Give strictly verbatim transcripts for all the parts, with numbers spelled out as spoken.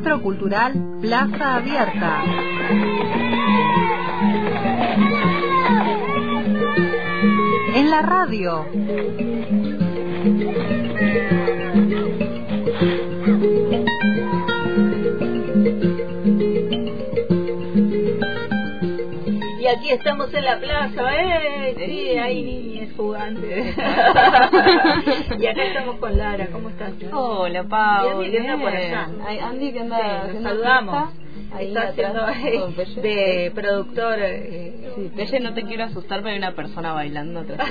Centro Cultural Plaza Abierta. En la radio. Y aquí estamos en la plaza, ¿eh? Sí, hay niñas jugantes. Y acá estamos con Lara, ¿cóómo estás? Hola, Pau. Y Andy que anda por allá. Ay, Andy que anda. Sí, nos saludamos. Ahí está haciendo atrás, de productor. Eh, sí, Pelle, no te quiero asustar, pero hay una persona bailando atrás.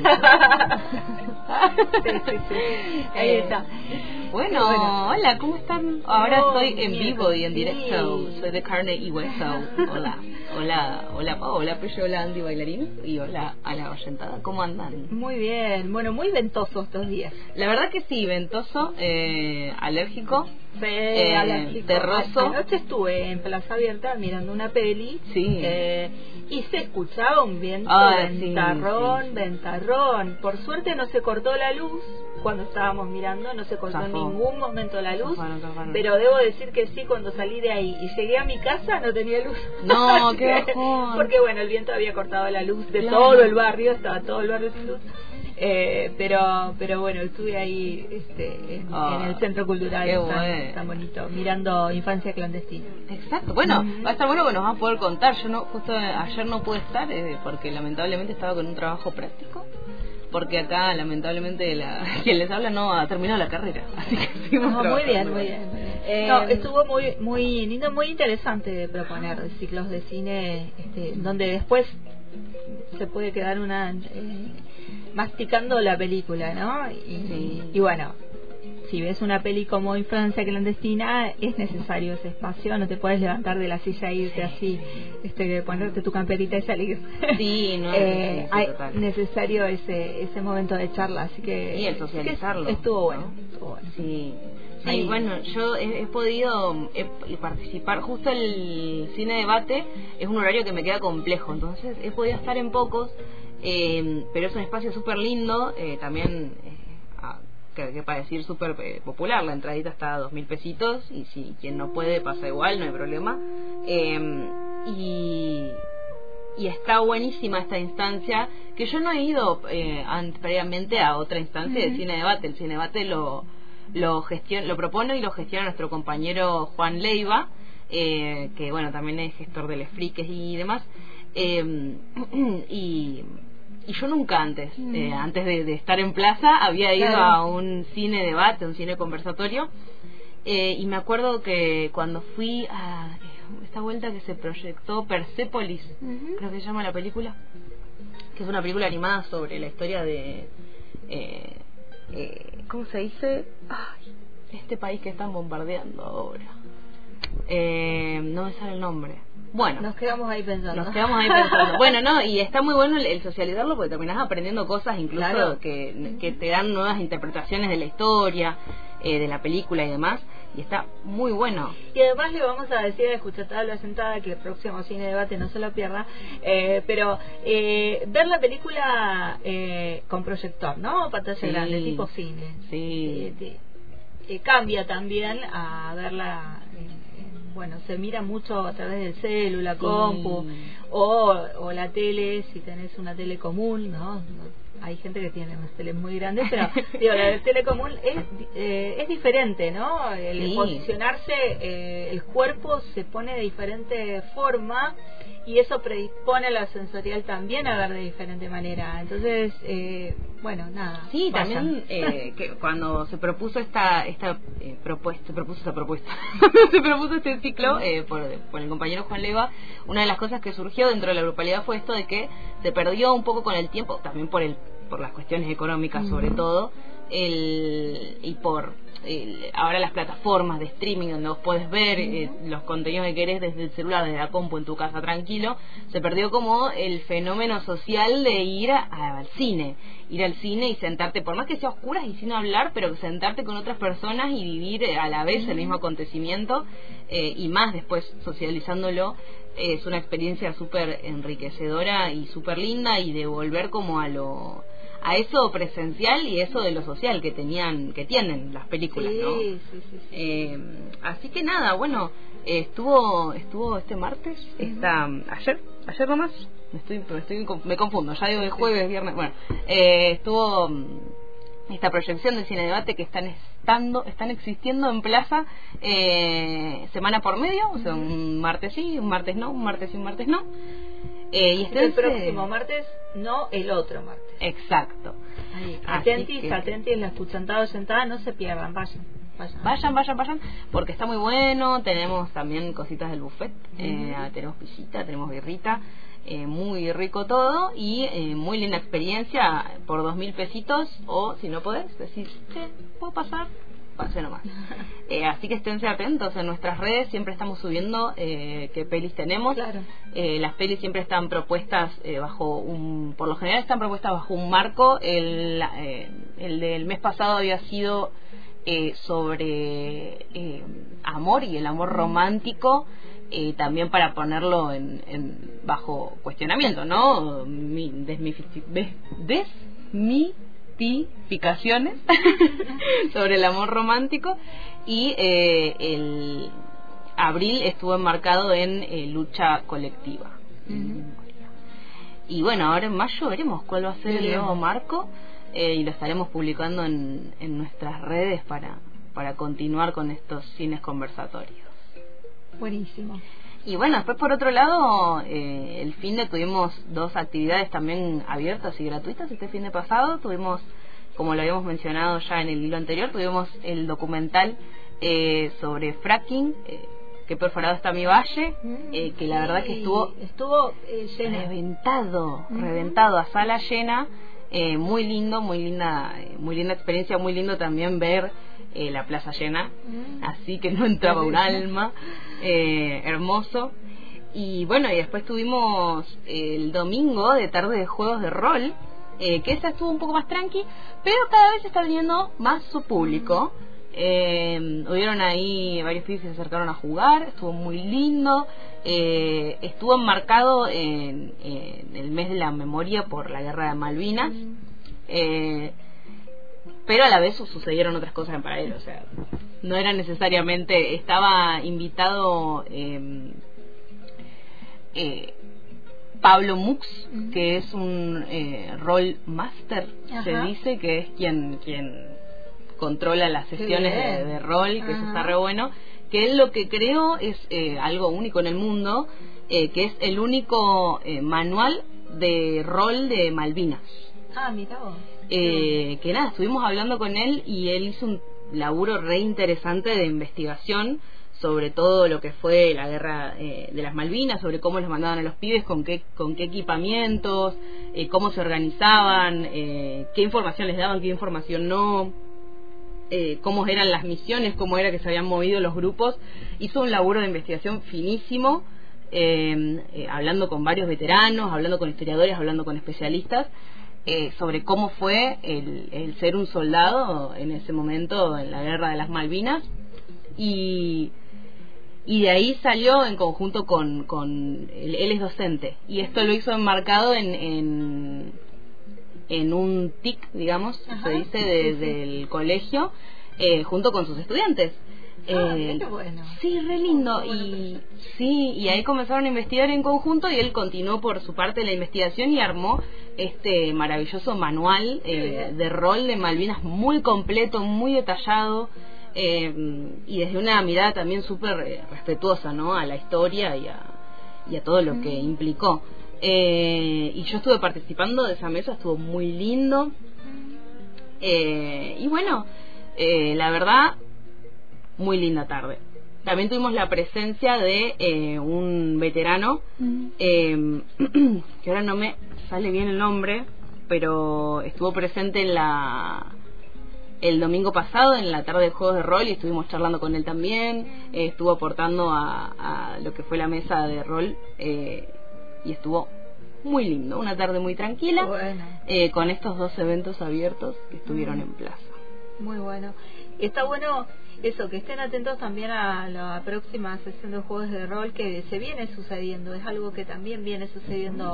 Sí, sí, sí. Ahí eh, está. Bueno, bueno, hola, ¿cómo están? Ahora oh, estoy en vivo y en directo. Sí. Soy de carne y hueso. Hola, hola, hola, Pau, hola, Pelle, hola, Andy bailarín. Y hola a la oyentada. ¿Cómo andan? Muy bien, bueno, muy ventoso estos días. La verdad que sí, ventoso, eh, alérgico. Sí, eh, alérgico. terroso. Anoche estuve en Plaza Abierta mirando una peli, sí. eh, y se escuchaba un viento, ah, ventarrón, sí, sí. ventarrón. Por suerte no se cortó la luz cuando estábamos mirando, no se cortó Zafó. en ningún momento la luz, Zafó, zafó. pero debo decir que sí, cuando salí de ahí y llegué a mi casa no tenía luz. No, qué bajón. Porque bueno, el viento había cortado la luz de claro. todo el barrio, estaba todo el barrio sin luz. Eh, pero pero bueno, estuve ahí este, en, oh, en el Centro Cultural tan, bueno. tan bonito, mirando Infancia Clandestina. Exacto, bueno, mm. va a estar bueno que nos va a poder contar. Yo no justo ayer no pude estar eh, porque lamentablemente estaba con un trabajo práctico, porque acá lamentablemente la quien les habla no ha terminado la carrera, así que seguimos no, muy bien, muy bien, muy bien. Eh, no, estuvo muy muy lindo, muy interesante de proponer ciclos de cine este, donde después se puede quedar una eh, masticando la película, ¿no? Y, sí. y bueno, si ves una peli como Infancia Clandestina, es necesario ese espacio, no te puedes levantar de la silla e irte así, este, ponerte tu camperita y salir. Sí, no, eh, sí, sí, hay necesario ese ese momento de charla, así que y el socializarlo. Estuvo bueno, ¿no? estuvo bueno. Sí. Sí, Ahí. bueno, yo he, he podido he, participar, justo el cine debate es un horario que me queda complejo, entonces he podido estar en pocos, eh, pero es un espacio súper lindo, eh, también, eh, ah, que, que para decir súper eh, popular, la entradita está a dos mil pesitos, y si quien no puede pasa igual, no hay problema, eh, y... y está buenísima esta instancia, que yo no he ido eh, previamente a otra instancia uh-huh. de cine debate. El cine debate lo lo gestiona, lo propone y lo gestiona nuestro compañero Juan Leiva, eh, que bueno, también es gestor de Les Friques y demás, eh, y y yo nunca antes uh-huh. eh, antes de, de estar en Plaza había ido claro. a un cine debate, un cine conversatorio, eh, y me acuerdo que cuando fui a esta vuelta que se proyectó Persépolis, uh-huh. creo que se llama la película, que es una película animada sobre la historia de eh, eh, ¿cómo se dice? Ay, este país que están bombardeando ahora, eh, no me sale el nombre. Bueno, nos quedamos ahí pensando. Nos quedamos ahí pensando. Bueno, no, y está muy bueno el, el socializarlo porque terminás aprendiendo cosas incluso claro. que, que te dan nuevas interpretaciones de la historia, eh, de la película y demás. Y está muy bueno. Y además le vamos a decir a Escuchatada la Sentada que el próximo cine debate no se lo pierda, eh, pero eh, ver la película eh, con proyector, ¿no? Pantalla sí. grande, tipo cine. Sí. Eh, eh, cambia también a verla. Eh, bueno, se mira mucho a través del celu, la compu, sí. o, o la tele, si tenés una tele común, ¿no? Hay gente que tiene unas teles muy grandes, pero digo, la del tele común es, eh, es diferente, ¿no? El sí. posicionarse, eh, el cuerpo se pone de diferente forma y eso predispone a la sensorial también a ver de diferente manera. Entonces, eh, bueno, nada. Sí, vayan. también eh, que cuando se propuso esta esta eh, propuesta, se propuso esta propuesta, se propuso este ciclo eh, por, por el compañero Juan Leiva, una de las cosas que surgió dentro de la grupalidad fue esto de que se perdió un poco con el tiempo, también por el por las cuestiones económicas uh-huh. sobre todo, el y por el, ahora las plataformas de streaming donde vos podés ver uh-huh. eh, los contenidos que querés desde el celular, desde la compu, en tu casa tranquilo, se perdió como el fenómeno social de ir a, a, al cine, ir al cine y sentarte, por más que sea a oscuras y sin hablar, pero sentarte con otras personas y vivir a la vez uh-huh. el mismo acontecimiento, eh, y más después socializándolo. Es una experiencia súper enriquecedora y súper linda, y de volver como a lo a eso presencial y eso de lo social que tenían, que tienen las películas, sí, ¿no? Sí, sí, sí. Eh, así que nada, bueno, eh, estuvo estuvo este martes, uh-huh. esta ayer, ayer nomás, me estoy, me estoy me confundo, ya digo de jueves, viernes, bueno, eh, estuvo esta proyección del Cine Debate que están estando, están existiendo en Plaza eh, semana por medio, o sea, un martes sí, un martes no, un martes sí, un martes no. Eh, y el próximo martes, no el otro martes. Exacto. Ahí, atentis, que... atentis, la escuchantada sentada, no se pierdan, vayan. Vayan. vayan, vayan, vayan, porque está muy bueno. Tenemos también cositas del buffet, uh-huh. eh, tenemos pisita, tenemos birrita, eh, muy rico todo y eh, muy linda experiencia por dos mil pesitos, o si no podés, decís, che, ¿puedo pasar? Pase nomás. Eh, así que esténse atentos en nuestras redes, siempre estamos subiendo eh, qué pelis tenemos. Claro. Eh, las pelis siempre están propuestas eh, bajo un, por lo general están propuestas bajo un marco. El, eh, el del mes pasado había sido eh, sobre eh, amor y el amor romántico, eh, también para ponerlo en, en bajo cuestionamiento, ¿no? Mi, desmifici- des, desmi Explicaciones sobre el amor romántico. Y eh, el abril estuvo enmarcado en eh, lucha colectiva. Uh-huh. Y bueno, ahora en mayo veremos cuál va a ser el nuevo marco, eh, y lo estaremos publicando en, en nuestras redes para, para continuar con estos cines conversatorios. Buenísimo. Y bueno, después por otro lado, eh, el fin de tuvimos dos actividades también abiertas y gratuitas. Este fin de pasado tuvimos, como lo habíamos mencionado ya en el hilo anterior, tuvimos el documental eh, sobre fracking, eh, que perforado está mi valle, eh, que la verdad que estuvo estuvo eh, llena. reventado, uh-huh. reventado a sala llena, eh, muy lindo, muy linda, eh, muy linda experiencia, muy lindo también ver Eh, la plaza llena, mm. así que no entraba un alma, eh, hermoso. Y bueno, y después tuvimos el domingo de tarde de juegos de rol, eh, que esa estuvo un poco más tranqui, pero cada vez está teniendo más su público. Eh, hubieron ahí varios pibes que se acercaron a jugar, estuvo muy lindo. Eh, estuvo enmarcado en, en el mes de la memoria por la guerra de Malvinas. eh, pero a la vez sucedieron otras cosas en paralelo, o sea, no era necesariamente, estaba invitado eh, eh, Pablo Mux, uh-huh. que es un eh, role master, uh-huh. se dice, que es quien quien controla las sesiones de, de rol, que uh-huh. eso está re bueno, que él lo que creo es eh, algo único en el mundo, eh, que es el único eh, manual de rol de Malvinas. Ah, mira vos. Eh, que nada, estuvimos hablando con él y él hizo un laburo re interesante de investigación sobre todo lo que fue la guerra eh, de las Malvinas, sobre cómo los mandaban a los pibes, con qué con qué equipamientos, eh, cómo se organizaban, eh, qué información les daban, qué información no, eh, cómo eran las misiones, cómo era que se habían movido los grupos. Hizo un laburo de investigación finísimo, eh, eh, hablando con varios veteranos, hablando con historiadores, hablando con especialistas, Eh, sobre cómo fue el, el ser un soldado en ese momento en la guerra de las Malvinas, y, y de ahí salió en conjunto con, con él, él es docente, y esto lo hizo enmarcado en, en, en un T I C, digamos, Ajá. se dice, de, sí, sí. del colegio, eh, junto con sus estudiantes. Ah, eh, qué bueno. Sí, re lindo. Y sí, y ahí comenzaron a investigar en conjunto, y él continuó por su parte la investigación y armó este maravilloso manual eh, de rol de Malvinas, muy completo, muy detallado, eh, y desde una mirada también súper eh, respetuosa, ¿no?, a la historia y a, y a todo lo que implicó. Eh, y yo estuve participando de esa mesa, estuvo muy lindo. Eh, y bueno, eh, la verdad, muy linda tarde. También tuvimos la presencia de eh, un veterano, eh, que ahora no me sale bien el nombre, pero estuvo presente en la el domingo pasado en la tarde de juegos de rol, y estuvimos charlando con él también. Eh, estuvo aportando a, a lo que fue la mesa de rol, eh, y estuvo muy lindo, una tarde muy tranquila, bueno. eh, con estos dos eventos abiertos que estuvieron mm. en plaza. Muy bueno. Está bueno eso, que estén atentos también a la próxima sesión de juegos de rol que se viene sucediendo. Es algo que también viene sucediendo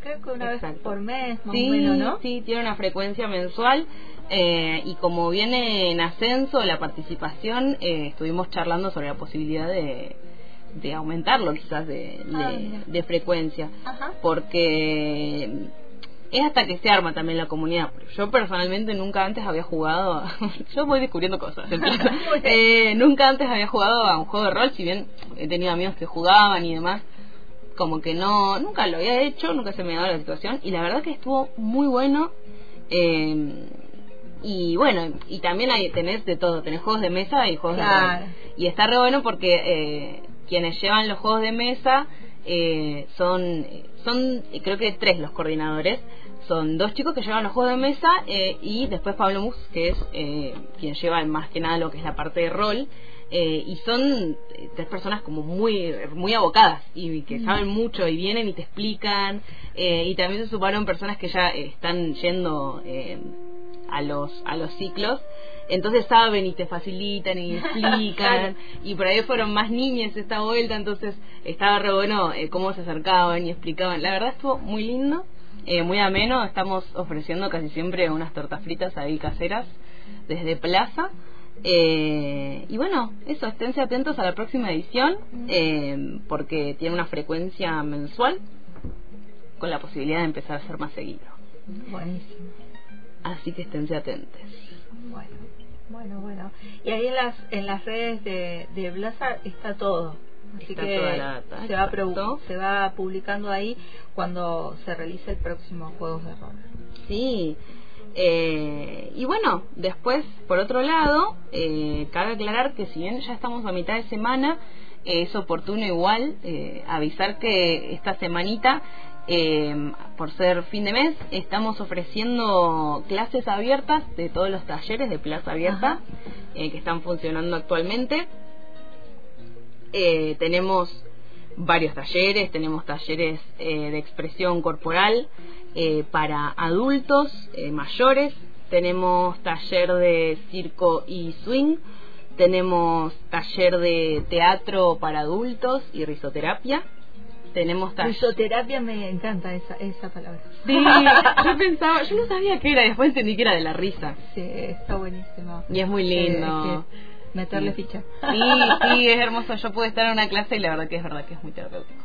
creo que una Exacto. vez por mes, más sí, o menos, ¿no? Sí, tiene una frecuencia mensual. Eh, y como viene en ascenso la participación, eh, estuvimos charlando sobre la posibilidad de, de aumentarlo quizás de, Ah, de, mira. de frecuencia. Ajá. Porque es hasta que se arma también la comunidad. Yo personalmente nunca antes había jugado a... yo voy descubriendo cosas en Plaza. eh, nunca antes había jugado a un juego de rol, si bien he tenido amigos que jugaban y demás, como que no, nunca lo había hecho, nunca se me había dado la situación, y la verdad que estuvo muy bueno. eh, y bueno, y también hay, tenés de todo, tenés juegos de mesa y juegos Claro. de rol, y está re bueno porque eh, quienes llevan los juegos de mesa eh, son, son creo que tres los coordinadores, son dos chicos que llevan los juegos de mesa eh, y después Pablo Mus, que es eh, quien lleva más que nada lo que es la parte de rol. Eh, y son eh, tres personas como muy muy abocadas y que saben mucho y vienen y te explican, eh, y también se sumaron personas que ya eh, están yendo eh, a los a los ciclos, entonces saben y te facilitan y explican. Y por ahí fueron más niñas esta vuelta, entonces estaba re bueno eh, cómo se acercaban y explicaban. La verdad estuvo muy lindo, eh, muy ameno. Estamos ofreciendo casi siempre unas tortas fritas ahí caseras desde Plaza. Eh, y bueno, eso, esténse atentos a la próxima edición, eh, porque tiene una frecuencia mensual con la posibilidad de empezar a ser más seguido. Buenísimo. Así que esténse atentos. Bueno, bueno, bueno. Y ahí en las en las redes de, de Plaza está todo. Así Está que toda la data, se va, exacto. se va publicando ahí cuando se realice el próximo Juegos de Rol. Sí. Eh, y bueno, después, por otro lado, eh, cabe aclarar que si bien ya estamos a mitad de semana, eh, es oportuno igual eh, avisar que esta semanita, eh, por ser fin de mes, estamos ofreciendo clases abiertas de todos los talleres de Plaza Abierta eh, que están funcionando actualmente. Eh, tenemos varios talleres, tenemos talleres eh, de expresión corporal eh, para adultos eh, mayores, tenemos taller de circo y swing, tenemos taller de teatro para adultos y risoterapia, tenemos taller... Risoterapia, me encanta esa esa palabra. Sí, yo pensaba, yo no sabía qué era, después entendí que era de la risa. Sí, está buenísimo. Y es muy lindo. Eh, meterle sí. ficha. Sí, sí, es hermoso. Yo pude estar en una clase y la verdad que es verdad que es muy terapéutico.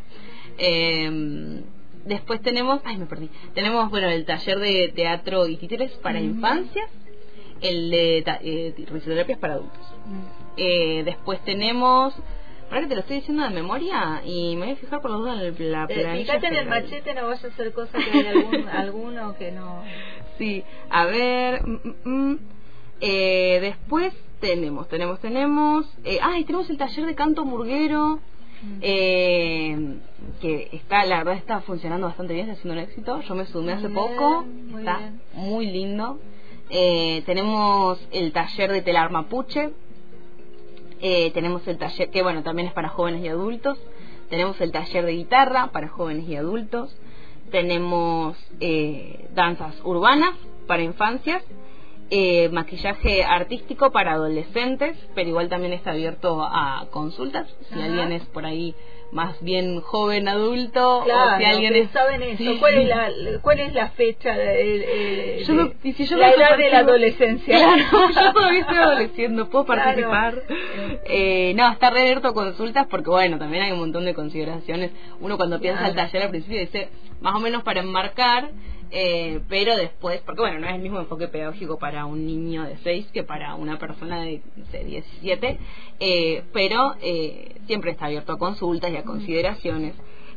Eh, después tenemos, ay me perdí, tenemos bueno el taller de teatro y títeres para mm. infancias, el de ta- eh, risoterapias para adultos. Mm. Eh, después tenemos, para que te lo estoy diciendo de memoria y me voy a fijar por la duda en la planilla. Eh, fíjate en el machete, no vayas a hacer cosas que hay algún, alguno que no. Sí, a ver. Mm, mm, eh, después tenemos, tenemos, tenemos. Eh, ah, y tenemos el taller de canto murguero. Eh, que está, la verdad está funcionando bastante bien, está siendo un éxito. Yo me sumé hace bien, poco, muy está bien. muy lindo. Eh, tenemos el taller de telar mapuche. Eh, tenemos el taller, que bueno, también es para jóvenes y adultos. Tenemos el taller de guitarra para jóvenes y adultos. Tenemos eh, danzas urbanas para infancias. Eh, maquillaje artístico para adolescentes, pero igual también está abierto a consultas si Ajá. alguien es por ahí más bien joven adulto, claro, o si alguien pero es... saben eso. Sí. ¿Cuál es la cuál es la fecha de, de, yo de me, y si yo la me edad de la adolescencia? Claro, yo todavía estoy adolescente, puedo Claro. participar. Eh, no, está re abierto a consultas porque bueno, también hay un montón de consideraciones. Uno cuando piensa claro. al taller al principio dice más o menos para enmarcar. Eh, pero después, porque bueno, no es el mismo enfoque pedagógico para un niño de seis que para una persona de, no sé, diecisiete, eh, pero eh, siempre está abierto a consultas y a consideraciones.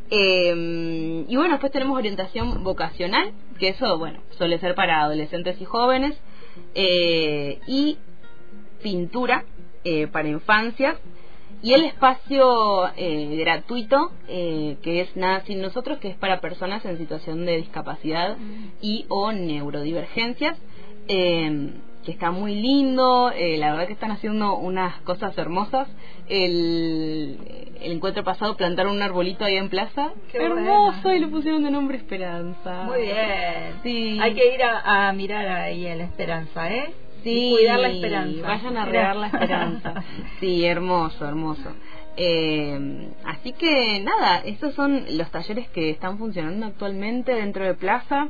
Eh, y bueno, después tenemos orientación vocacional, que eso, bueno, suele ser para adolescentes y jóvenes, eh, y pintura eh, para infancias. Y el espacio eh, gratuito, eh, que es Nada Sin Nosotros, que es para personas en situación de discapacidad y o neurodivergencias, eh, que está muy lindo. Eh, la verdad que están haciendo unas cosas hermosas. El, el encuentro pasado plantaron un arbolito ahí en Plaza. Qué hermoso, buena. y le pusieron de nombre Esperanza. Muy bien. Sí. Hay que ir a, a mirar ahí a la Esperanza, ¿eh? Sí, y cuidar la esperanza. Vayan a regar la esperanza. Sí, hermoso, hermoso. Eh, así que nada, estos son los talleres que están funcionando actualmente dentro de Plaza.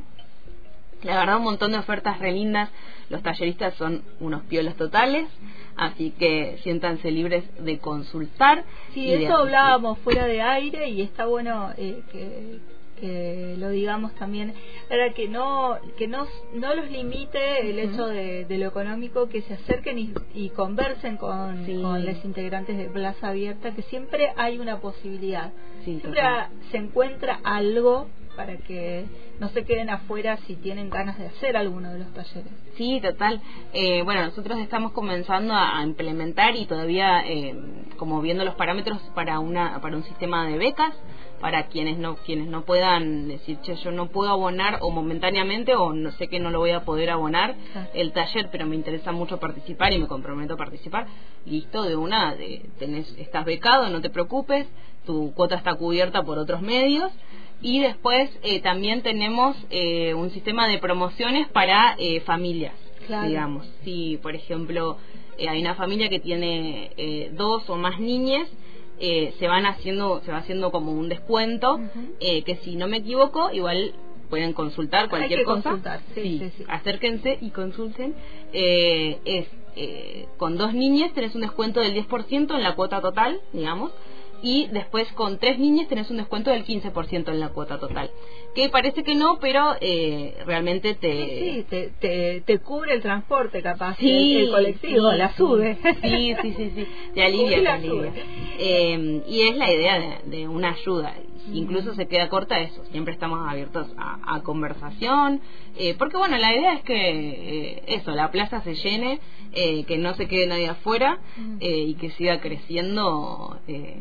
La verdad, un montón de ofertas re lindas. Los talleristas son unos piolas totales, así que siéntanse libres de consultar. Sí, y de eso hablábamos fuera de aire y está bueno eh, que, que lo digamos también, para que no que no, no los limite el hecho de, de lo económico, que se acerquen y, y conversen con, sí. con los integrantes de Plaza Abierta, que siempre hay una posibilidad, sí, siempre total. se encuentra algo para que no se queden afuera si tienen ganas de hacer alguno de los talleres. Sí, total. Eh, bueno, nosotros estamos comenzando a, a implementar y todavía eh, como viendo los parámetros para una para un sistema de becas para quienes no quienes no puedan decir, che, yo no puedo abonar o momentáneamente o no sé que no lo voy a poder abonar Claro. el taller, pero me interesa mucho participar y me comprometo a participar. Listo, de una, de, tenés, estás becado, no te preocupes, tu cuota está cubierta por otros medios. Y después eh, también tenemos eh, un sistema de promociones para eh, familias, Claro. digamos. Si, por ejemplo, eh, hay una familia que tiene eh, dos o más niñas, eh, se van haciendo, se va haciendo como un descuento, Uh-huh. eh, que si no me equivoco, igual pueden consultar cualquier Hay que cosa. consultar, sí, sí, sí, sí. Acérquense y consulten. Eh, es eh, con dos niñas tenés un descuento del diez por ciento en la cuota total, digamos. Y después con tres niñas tenés un descuento del quince por ciento en la cuota total. Que parece que no, pero eh, realmente te... Sí, te, te, te cubre el transporte, capaz, Sí, el, el colectivo, sí, la sí. sube. Sí, sí, sí, sí. Te alivia, Cubre te la alivia. sube. Eh, y es la idea de, de una ayuda. Mm. Incluso se queda corta eso. Siempre estamos abiertos a, a conversación. Eh, porque bueno, la idea es que eh, eso, la plaza se llene, eh, que no se quede nadie afuera, Mm. eh, y que siga creciendo... Eh,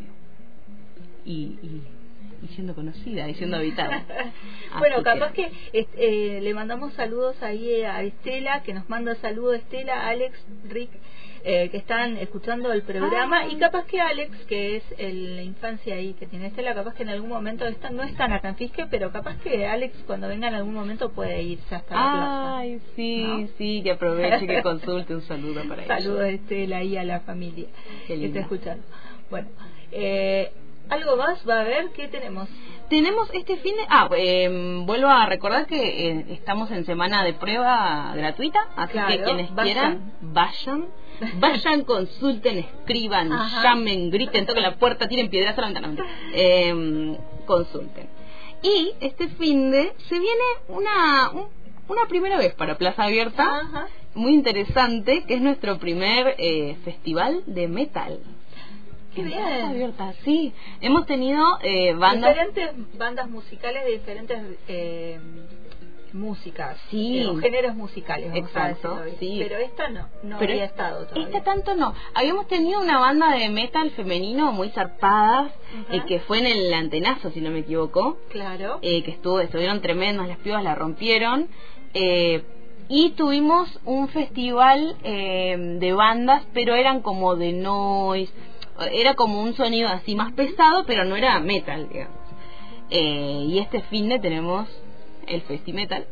Y, y, y siendo conocida y siendo habitada. Bueno, Así capaz que, que, que eh, le mandamos saludos ahí a Estela, que nos manda saludos, Estela, Alex, Rick, eh, que están escuchando el programa, Ah. y capaz que Alex, que es el, la infancia ahí que tiene Estela, capaz que en algún momento está, no están acá en Fisque, pero capaz que Alex cuando venga en algún momento puede irse hasta la plaza. Ay, sí, ¿No? sí, que aproveche, que consulte. Un saludo para ella. Saludos, Estela, ahí a la familia Qué que linda. está escuchando. Bueno, eh, ¿algo más va a haber? ¿Qué tenemos? Tenemos este fin de... Ah, eh, vuelvo a recordar que eh, estamos en semana de prueba gratuita, así Claro, que quienes vayan. quieran, vayan. Vayan, consulten, escriban, Ajá. llamen, griten, toquen la puerta, tiren piedras a la ventana. Eh, consulten. Y este fin de se viene una, un- una primera vez para Plaza Abierta, Ajá. muy interesante, que es nuestro primer eh, festival de metal. Qué En bien. Plaza Abierta, sí. Hemos tenido eh, bandas... Diferentes bandas musicales de diferentes eh, músicas, Sí. eh, o géneros musicales, vamos a Exacto, decirlo. sí. Pero esta no, no Pero había estado todavía. Esta tanto no. Habíamos tenido una banda de metal femenino muy zarpada, Ajá. eh, que fue en el Antenazo, si no me equivoco, Claro. eh, que estuvo, estuvieron tremendos, las pibas la rompieron. Eh, y tuvimos un festival eh, de bandas, pero eran como de noise, era como un sonido así más pesado, pero no era metal, digamos. Eh, y este fin de tenemos el Festimetal,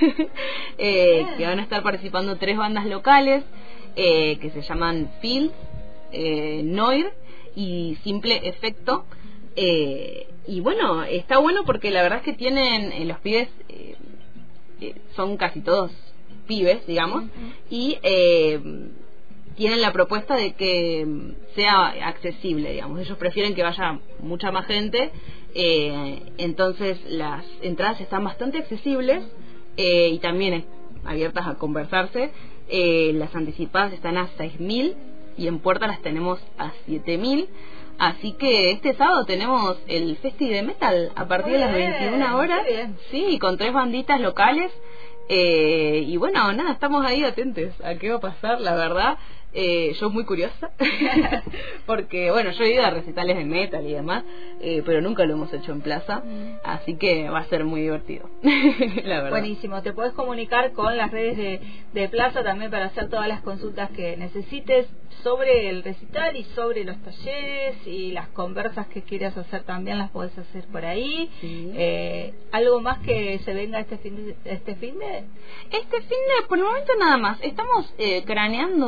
eh, que van a estar participando tres bandas locales, eh, que se llaman Field, eh, Noir y Simple Efecto. Eh, y bueno, está bueno porque la verdad es que tienen eh, los pibes, eh, eh, son casi todos pibes, digamos, Ujú. y eh, tienen la propuesta de que sea accesible, digamos. Ellos prefieren que vaya mucha más gente, eh, entonces las entradas están bastante accesibles, eh, y también abiertas a conversarse. Eh, las anticipadas están a seis mil y en puerta las tenemos a siete mil. Así que este sábado tenemos el Festi de Metal a partir de las Muy bien, veintiuna horas. qué bien. Sí, con tres banditas locales. Eh, y bueno, nada, estamos ahí atentos a qué va a pasar, la verdad. Eh, yo muy curiosa porque bueno, yo he ido a recitales de metal y demás, eh, pero nunca lo hemos hecho en plaza, así que va a ser muy divertido. La verdad. Buenísimo, te puedes comunicar con las redes de, de Plaza también para hacer todas las consultas que necesites sobre el recital y sobre los talleres, y las conversas que quieras hacer también las puedes hacer por ahí. Sí. Eh, ¿Algo más que se venga este fin de, este fin de? Este fin de, por el momento nada más, estamos eh, craneando la posibilidad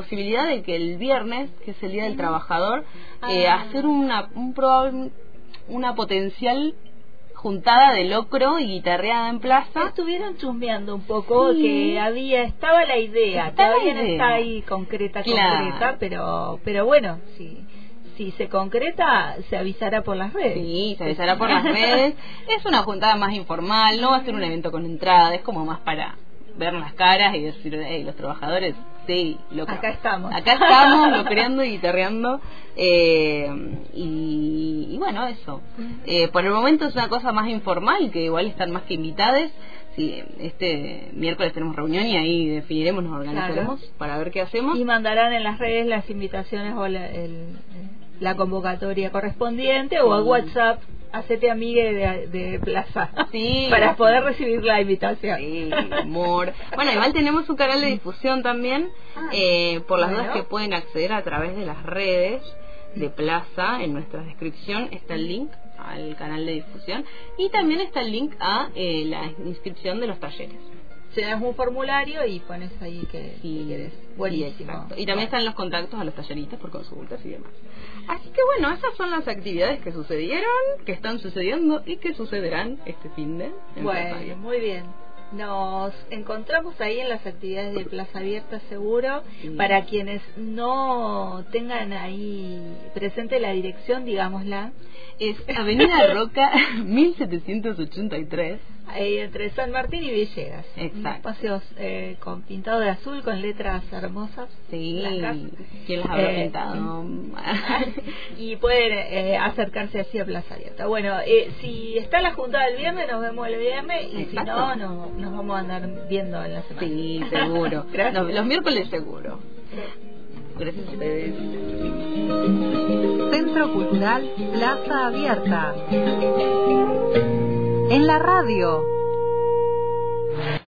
posibilidad de que el viernes, que es el Día del Trabajador, eh, hacer una, un probable, una potencial juntada de locro y guitarreada en plaza. Estuvieron chusmeando un poco, sí, que había, estaba la idea, estaba todavía la no idea. está ahí concreta, Claro. concreta, pero, pero bueno, sí. Si se concreta, se avisará por las redes. Sí, se avisará por las redes. Es una juntada más informal, no va a ser un evento con entrada, es como más para ver las caras y decir, hey, los trabajadores, sí, locro. Acá estamos. Acá estamos, locreando y guitarreando. Eh, y, y bueno, eso. Eh, por el momento es una cosa más informal, que igual están más que invitadas. Sí, este miércoles tenemos reunión y ahí definiremos, nos organizaremos, claro, para ver qué hacemos. Y mandarán en las redes las invitaciones o la, el, la convocatoria correspondiente, sí, o al WhatsApp, hacete amigue de, de Plaza, sí, para poder recibir la invitación. Sí, amor. Bueno, igual tenemos un canal de difusión también, ah, eh, por las bueno. dudas que pueden acceder a través de las redes de Plaza. En nuestra descripción está el link al canal de difusión y también está el link a eh, la inscripción de los talleres. Llenas un formulario y pones ahí que, sí, que querés. Buenísimo. Sí, exacto. Y también están los contactos a los talleristas por consultas y demás. Así que bueno, esas son las actividades que sucedieron, que están sucediendo y que sucederán este fin de. Bueno, muy bien. Nos encontramos ahí en las actividades de Plaza Abierta, seguro. Sí. Para quienes no tengan ahí presente la dirección, digámosla. Es Avenida Roca mil setecientos ochenta y tres. Ahí entre San Martín y Villegas. Exacto. Espacios eh, con pintado de azul, con letras hermosas. Sí. ¿Quién las habrá eh, pintado? Y pueden eh, acercarse así a Plaza Abierta. Bueno, eh, si está la juntada el viernes, nos vemos el viernes. Y exacto, si no, no, nos vamos a andar viendo en la semana. Sí, seguro. los, los miércoles seguro. Gracias a ustedes. Centro Cultural Plaza Abierta. En la radio.